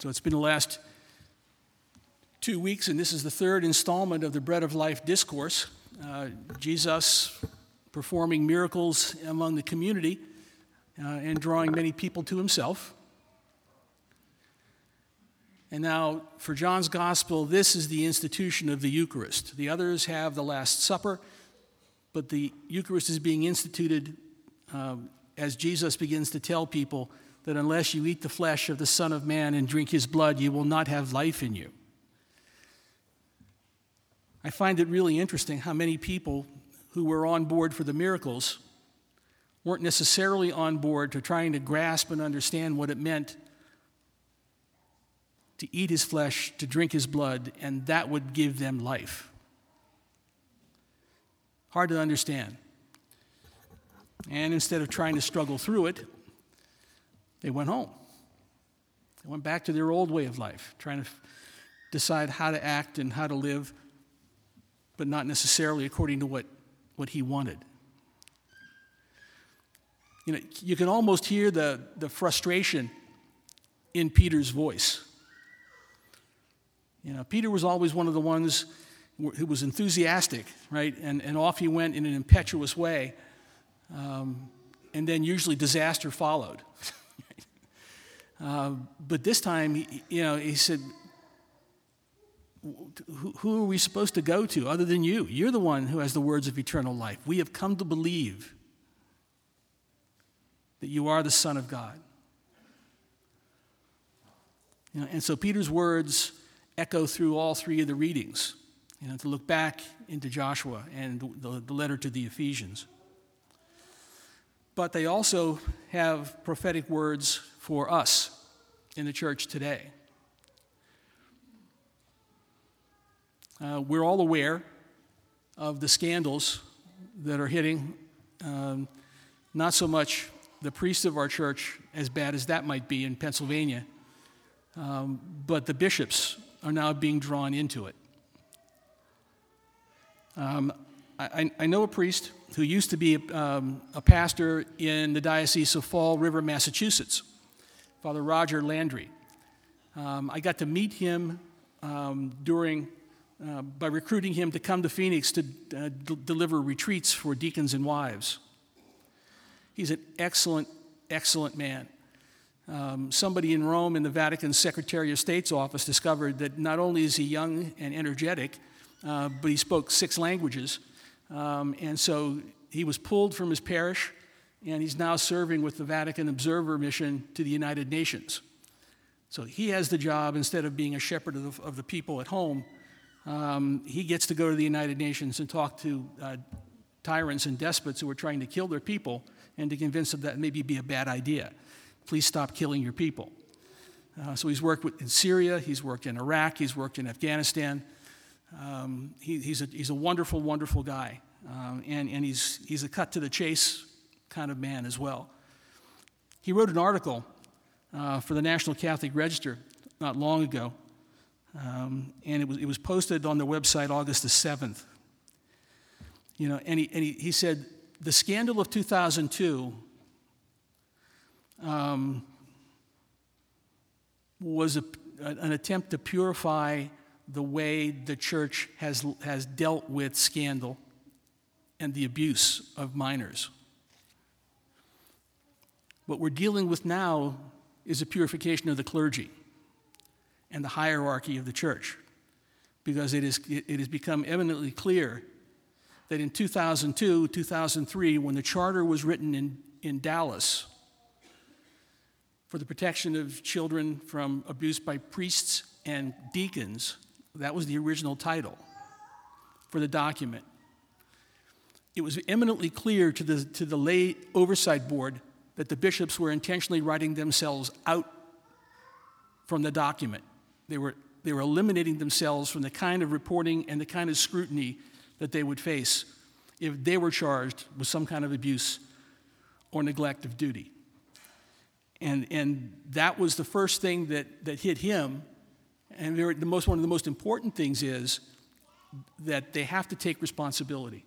So it's been the last 2 weeks, and this is the third installment of the Bread of Life discourse. Jesus performing miracles among the community and drawing many people to himself. And now, for John's Gospel, this is the institution of the Eucharist. The others have the Last Supper, but the Eucharist is being instituted as Jesus begins to tell people that unless you eat the flesh of the Son of Man and drink his blood, you will not have life in you. I find it really interesting how many people who were on board for the miracles weren't necessarily on board to trying to grasp and understand what it meant to eat his flesh, to drink his blood, and that would give them life. Hard to understand. And instead of trying to struggle through it, they went home. They went back to their old way of life, trying to decide how to act and how to live, but not necessarily according to what he wanted. You know, you can almost hear the frustration in Peter's voice. You know, Peter was always one of the ones who was enthusiastic, right? And off he went in an impetuous way. And then usually disaster followed. But this time, he said, who are we supposed to go to other than you? You're the one who has the words of eternal life. We have come to believe that you are the Son of God. And so Peter's words echo through all three of the readings, to look back into Joshua and the letter to the Ephesians. But they also have prophetic words for us in the church today. We're all aware of the scandals that are hitting, not so much the priests of our church, as bad as that might be in Pennsylvania, but the bishops are now being drawn into it. I know a priest who used to be a pastor in the Diocese of Fall River, Massachusetts, Father Roger Landry. I got to meet him by recruiting him to come to Phoenix to deliver retreats for deacons and wives. He's an excellent, excellent man. Somebody in Rome in the Vatican Secretary of State's office discovered that not only is he young and energetic, but he spoke 6 languages. And so he was pulled from his parish, and he's now serving with the Vatican Observer Mission to the United Nations. So he has the job, instead of being a shepherd of the people at home, he gets to go to the United Nations and talk to tyrants and despots who are trying to kill their people and to convince them that maybe be a bad idea. Please stop killing your people. So he's worked in Syria, he's worked in Iraq, he's worked in Afghanistan. He's a wonderful, wonderful guy, and he's a cut to the chase kind of man as well. He wrote an article for the National Catholic Register not long ago, and it was posted on their website August the 7th. And he said the scandal of 2002 was an attempt to purify the way the church has dealt with scandal and the abuse of minors. What we're dealing with now is a purification of the clergy and the hierarchy of the church, because it has become eminently clear that in 2002, 2003, when the charter was written in Dallas for the protection of children from abuse by priests and deacons, that was the original title for the document. It was eminently clear to the lay oversight board that the bishops were intentionally writing themselves out from the document. They were eliminating themselves from the kind of reporting and the kind of scrutiny that they would face if they were charged with some kind of abuse or neglect of duty. And that was the first thing that hit him. And one of the most important things is that they have to take responsibility.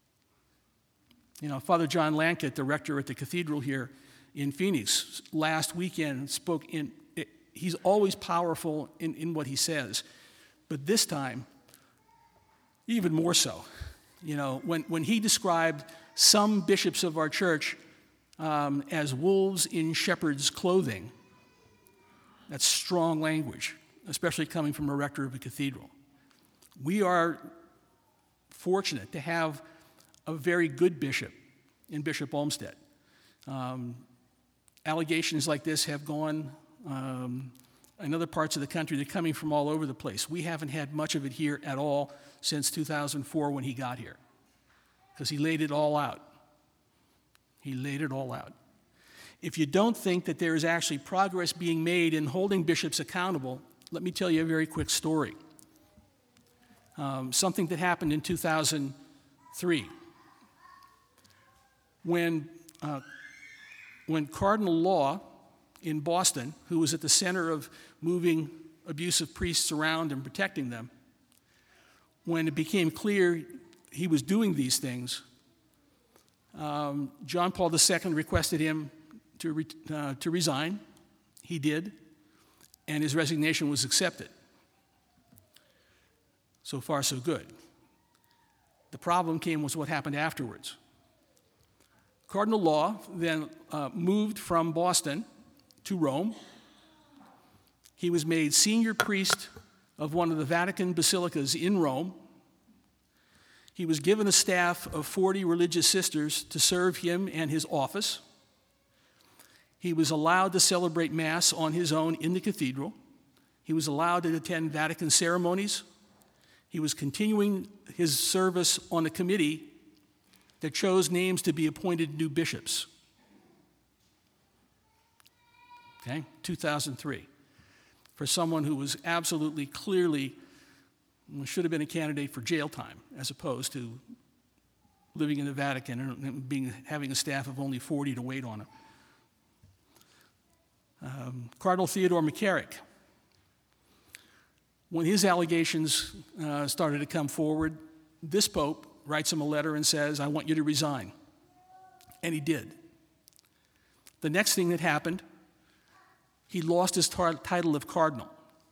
Father John Lankett, the rector at the cathedral here in Phoenix, last weekend spoke he's always powerful in what he says. But this time, even more so. You know, when he described some bishops of our church as wolves in shepherd's clothing, that's strong language, especially coming from a rector of a cathedral. We are fortunate to have a very good bishop in Bishop Olmsted. Allegations like this have gone in other parts of the country. They're coming from all over the place. We haven't had much of it here at all since 2004 when he got here, because he laid it all out. He laid it all out. If you don't think that there is actually progress being made in holding bishops accountable, let me tell you a very quick story. Something that happened in 2003. When Cardinal Law in Boston, who was at the center of moving abusive priests around and protecting them, when it became clear he was doing these things, John Paul II requested him to resign. He did, and his resignation was accepted. So far, so good. The problem came was what happened afterwards. Cardinal Law then moved from Boston to Rome. He was made senior priest of one of the Vatican basilicas in Rome. He was given a staff of 40 religious sisters to serve him and his office. He was allowed to celebrate Mass on his own in the cathedral. He was allowed to attend Vatican ceremonies. He was continuing his service on a committee that chose names to be appointed new bishops. Okay, 2003. For someone who was absolutely, clearly, should have been a candidate for jail time, as opposed to living in the Vatican and having a staff of only 40 to wait on him. Cardinal Theodore McCarrick, when his allegations started to come forward, this Pope writes him a letter and says, "I want you to resign." And he did. The next thing that happened, he lost his title of cardinal.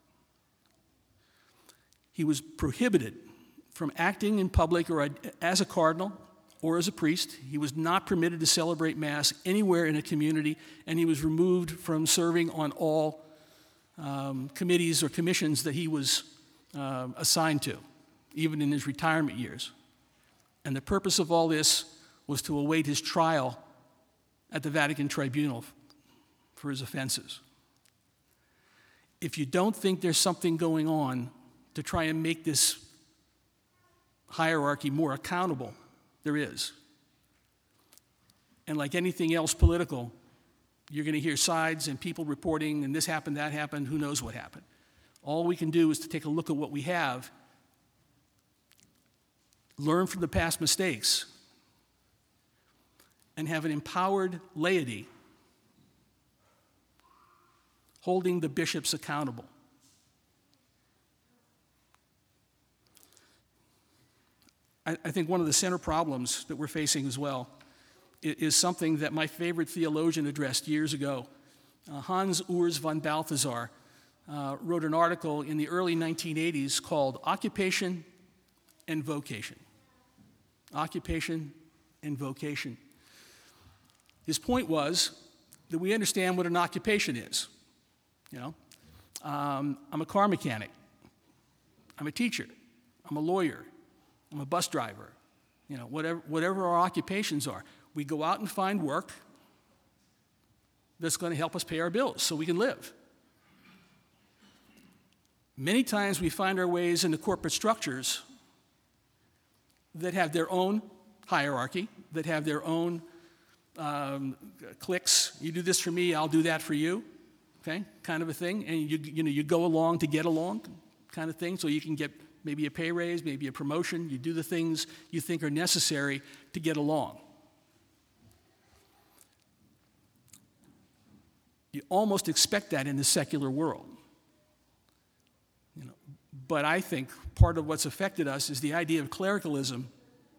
He was prohibited from acting in public or as a cardinal or as a priest. He was not permitted to celebrate Mass anywhere in a community, and he was removed from serving on all committees or commissions that he was assigned to, even in his retirement years. And the purpose of all this was to await his trial at the Vatican Tribunal for his offenses. If you don't think there's something going on to try and make this hierarchy more accountable, there is. And like anything else political, you're going to hear sides and people reporting, and this happened, that happened, who knows what happened. All we can do is to take a look at what we have, learn from the past mistakes, and have an empowered laity holding the bishops accountable. I think one of the center problems that we're facing as well is something that my favorite theologian addressed years ago. Hans Urs von Balthasar wrote an article in the early 1980s called Occupation and Vocation. Occupation and vocation. His point was that we understand what an occupation is. You know, I'm a car mechanic. I'm a teacher. I'm a lawyer. I'm a bus driver. You know, whatever our occupations are, we go out and find work that's going to help us pay our bills so we can live. Many times we find our ways into corporate structures that have their own hierarchy, that have their own cliques. You do this for me, I'll do that for you, okay, kind of a thing. And you go along to get along, kind of thing, so you can get maybe a pay raise, maybe a promotion. You do the things you think are necessary to get along. You almost expect that in the secular world. You know, but I think part of what's affected us is the idea of clericalism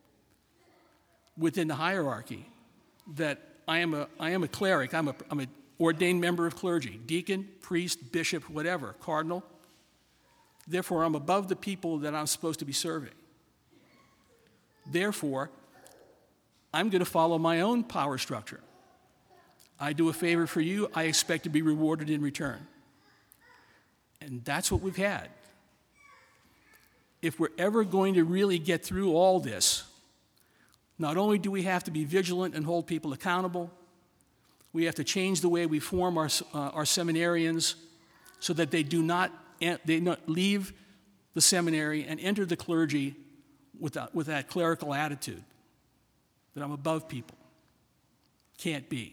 within the hierarchy. That I am a cleric. I'm ordained member of clergy, deacon, priest, bishop, whatever, cardinal. Therefore, I'm above the people that I'm supposed to be serving. Therefore, I'm going to follow my own power structure. I do a favor for you, I expect to be rewarded in return. And that's what we've had. If we're ever going to really get through all this, not only do we have to be vigilant and hold people accountable, we have to change the way we form our seminarians so that they not leave the seminary and enter the clergy with that clerical attitude that I'm above people. Can't be.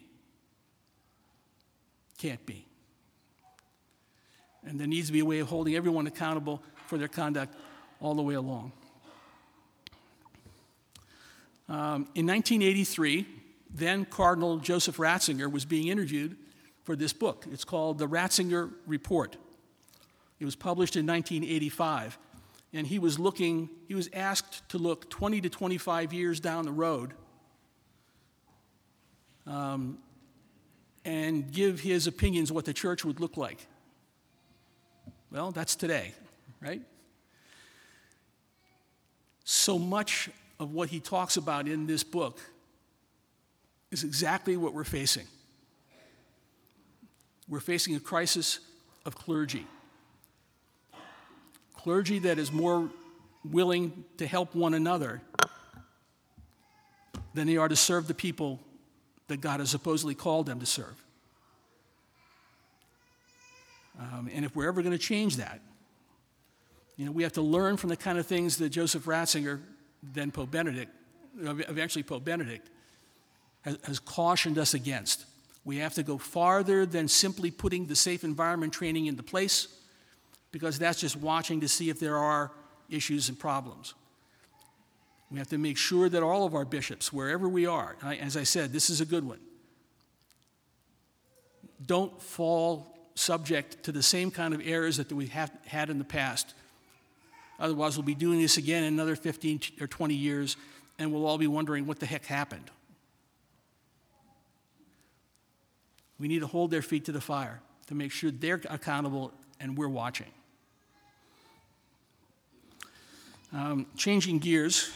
Can't be. And there needs to be a way of holding everyone accountable for their conduct all the way along. In 1983, then Cardinal Joseph Ratzinger was being interviewed for this book. It's called The Ratzinger Report. It was published in 1985, and he was asked to look 20 to 25 years down the road and give his opinions what the church would look like. Well, that's today, right? So much of what he talks about in this book is exactly what we're facing. We're facing a crisis of clergy. Clergy that is more willing to help one another than they are to serve the people that God has supposedly called them to serve. And if we're ever going to change that, we have to learn from the kind of things that Joseph Ratzinger, then Pope Benedict, eventually Pope Benedict, has cautioned us against. We have to go farther than simply putting the safe environment training into place, because that's just watching to see if there are issues and problems. We have to make sure that all of our bishops, wherever we are, as I said, this is a good one, don't fall subject to the same kind of errors that we have had in the past. Otherwise, we'll be doing this again in another 15 or 20 years, and we'll all be wondering what the heck happened. We need to hold their feet to the fire to make sure they're accountable and we're watching. Changing gears,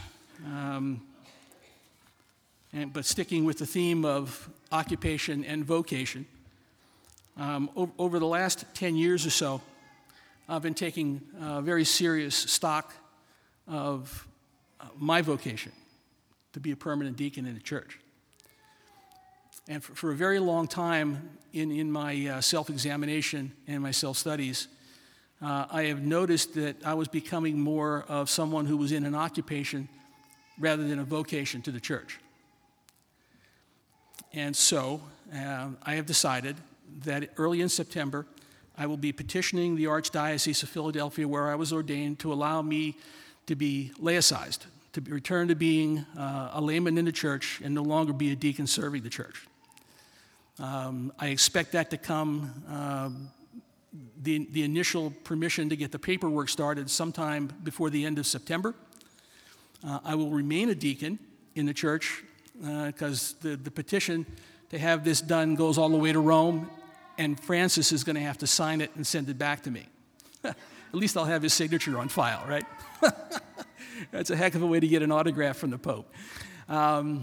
but sticking with the theme of occupation and vocation. Over the last 10 years or so, I've been taking very serious stock of my vocation to be a permanent deacon in the church. And for a very long time in my self-examination and my self-studies, I have noticed that I was becoming more of someone who was in an occupation rather than a vocation to the church. And so I have decided that early in September, I will be petitioning the Archdiocese of Philadelphia, where I was ordained, to allow me to be laicized, to return to being a layman in the church and no longer be a deacon serving the church. I expect that to come, the initial permission to get the paperwork started sometime before the end of September. I will remain a deacon in the church because the petition to have this done goes all the way to Rome, and Francis is going to have to sign it and send it back to me. At least I'll have his signature on file, right? That's a heck of a way to get an autograph from the Pope. I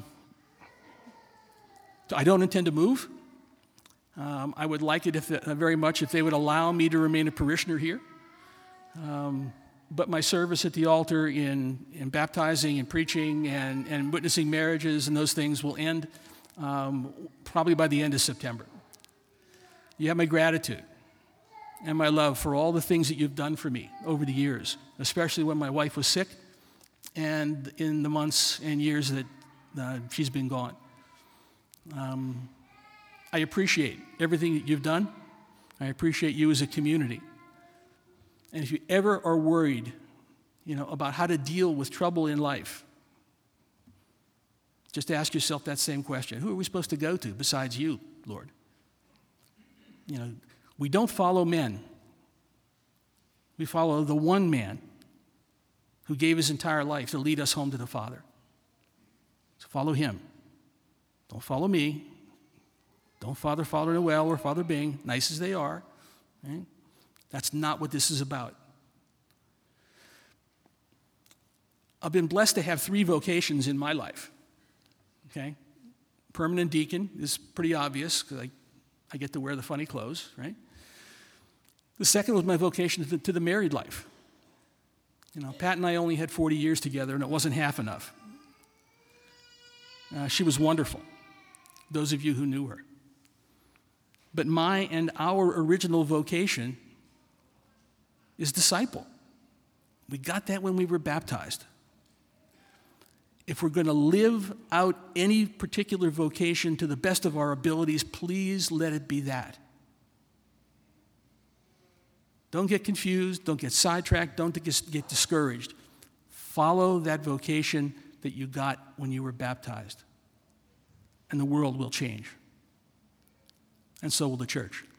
don't intend to move. I would like it very much if they would allow me to remain a parishioner here. But my service at the altar in baptizing and preaching and witnessing marriages and those things will end probably by the end of September. You have my gratitude and my love for all the things that you've done for me over the years, especially when my wife was sick and in the months and years that she's been gone. I appreciate everything that you've done. I appreciate you as a community. And if you ever are worried, about how to deal with trouble in life, just ask yourself that same question. Who are we supposed to go to besides you, Lord? We don't follow men. We follow the one man who gave his entire life to lead us home to the Father. So follow him. Don't follow me. Don't Father Noel or Father Bing, nice as they are. Right? That's not what this is about. I've been blessed to have 3 vocations in my life. Okay? Permanent deacon is pretty obvious because I get to wear the funny clothes, right? The second was my vocation to the married life. Pat and I only had 40 years together, and it wasn't half enough. She was wonderful, those of you who knew her. But my and our original vocation is disciple. We got that when we were baptized. If we're going to live out any particular vocation to the best of our abilities, please let it be that. Don't get confused, don't get sidetracked, don't get discouraged. Follow that vocation that you got when you were baptized, and the world will change. And so will the church.